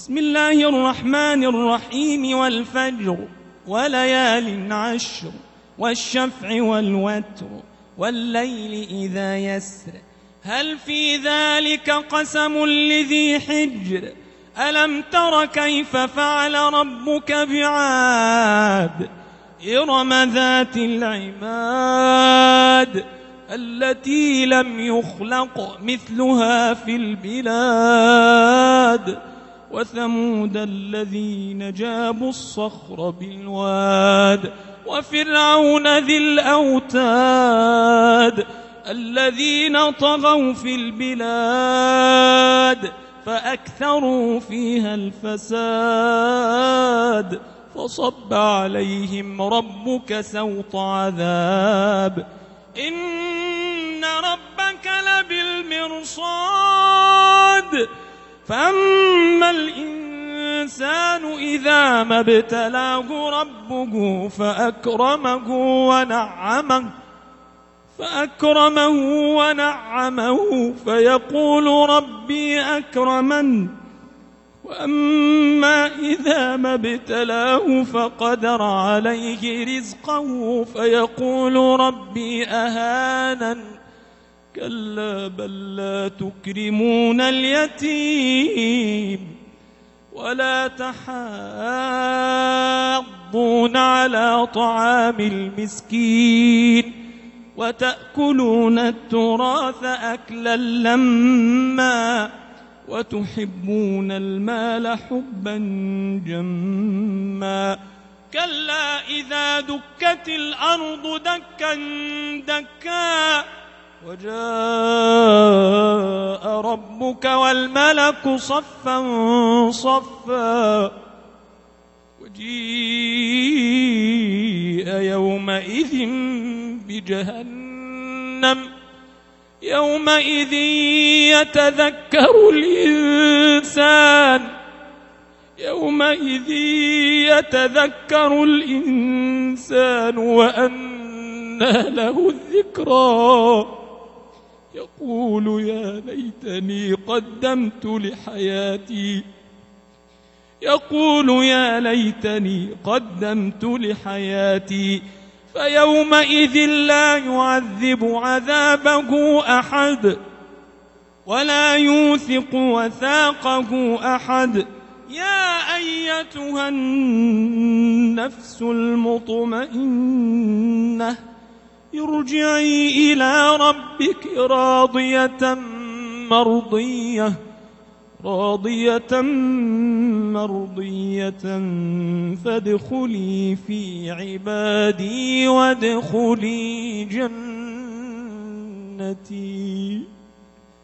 بسم الله الرحمن الرحيم والفجر وليال عشر والشفع والوتر والليل إذا يسر هل في ذلك قسم لذي حجر ألم تر كيف فعل ربك بعاد إرم ذات العماد التي لم يخلق مثلها في البلاد وثمود الذين جابوا الصخر بالواد وفرعون ذي الأوتاد الذين طغوا في البلاد فأكثروا فيها الفساد فصب عليهم ربك سوط عذاب إن ربك لبالمرصاد فأما الإنسان إذا ما ابتلاه ربه فأكرمه ونعمه فيقول ربي أكرمن وأما إذا ما ابتلاه فقدر عليه رزقه فيقول ربي أهانن كلا بل لا تكرمون اليتيم ولا تحاضون على طعام المسكين وتأكلون التراث أكلا لما وتحبون المال حبا جما كلا إذا دكت الأرض دكا دكا وجاء ربك والملك صفا صفا وجيء يومئذ بجهنم يومئذ يتذكر الإنسان وأنى له الذكرى يقول يا ليتني قدمت لحياتي فيومئذ لا يعذب عذابه أحد ولا يوثق وثاقه أحد يا أيتها النفس المطمئنة ارجعي إلى ربك راضية مرضية فادخلي في عبادي وادخلي جنتي.